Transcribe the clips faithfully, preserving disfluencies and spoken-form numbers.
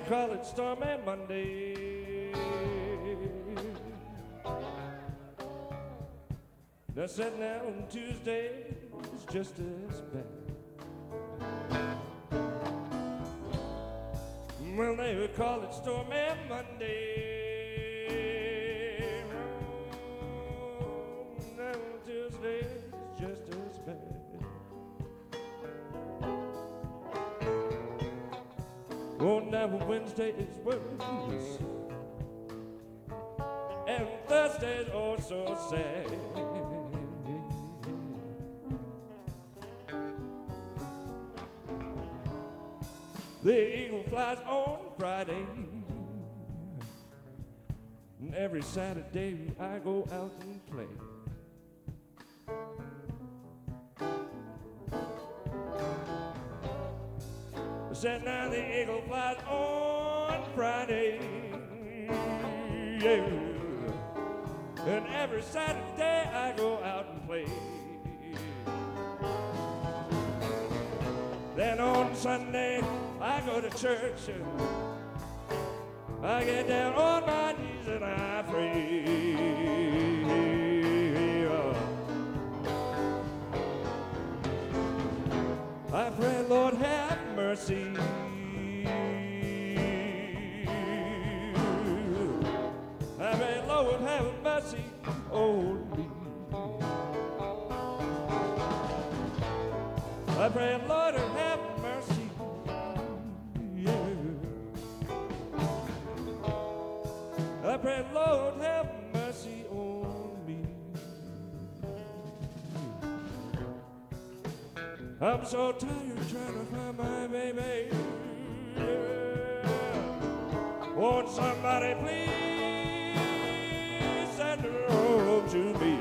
call it Stormy Monday. Now sitting out on Tuesday is just as bad. Well, they would call it Stormy Monday. Oh, now on Tuesday is just as bad. Oh, now Wednesday is worse, and Thursday is oh so sad. The eagle flies on Friday, and every Saturday I go out and play. Said now the eagle flies on Friday, yeah. And every Saturday I go out and play. Then on Sunday I go to church and I get down on my knees and I pray. I pray, Lord, have mercy. I pray, Lord, have mercy on me. I pray, Lord, have mercy. Yeah. I pray, Lord, have mercy on me. I'm so tired trying to find my baby. Yeah. Won't somebody please send her home to me?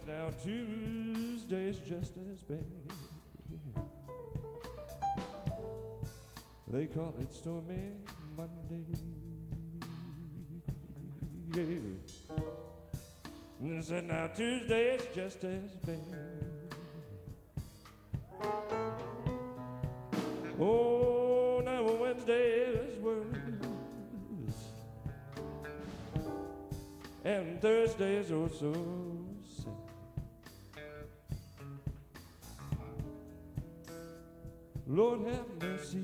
says now Tuesday's just as bad. They call it stormy Monday. And they said now Tuesday is just as bad. Oh, now Wednesday is worse. And Thursday is oh so sad. Lord have mercy.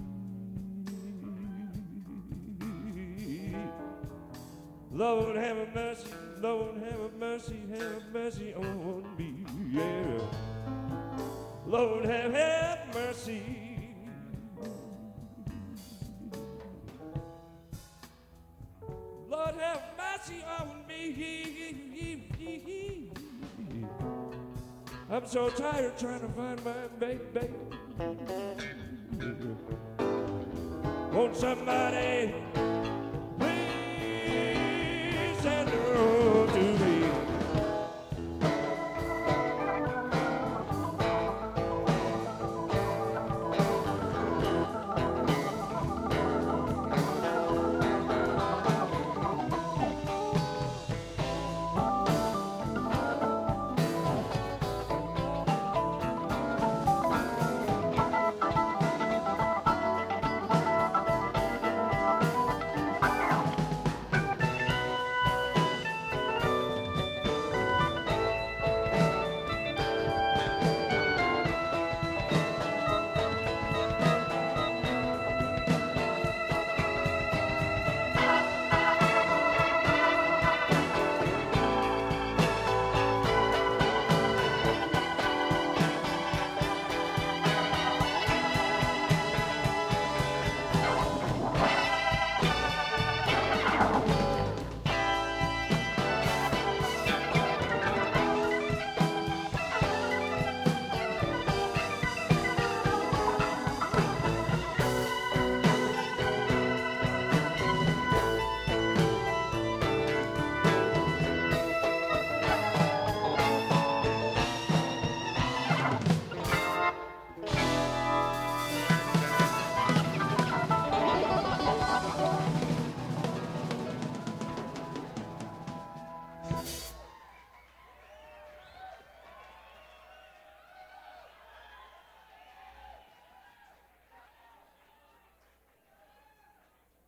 Lord have mercy, Lord have mercy, have mercy on me, yeah. Lord have, have mercy. Lord have mercy on me. I'm so tired trying to find my baby. Won't somebody please send her home?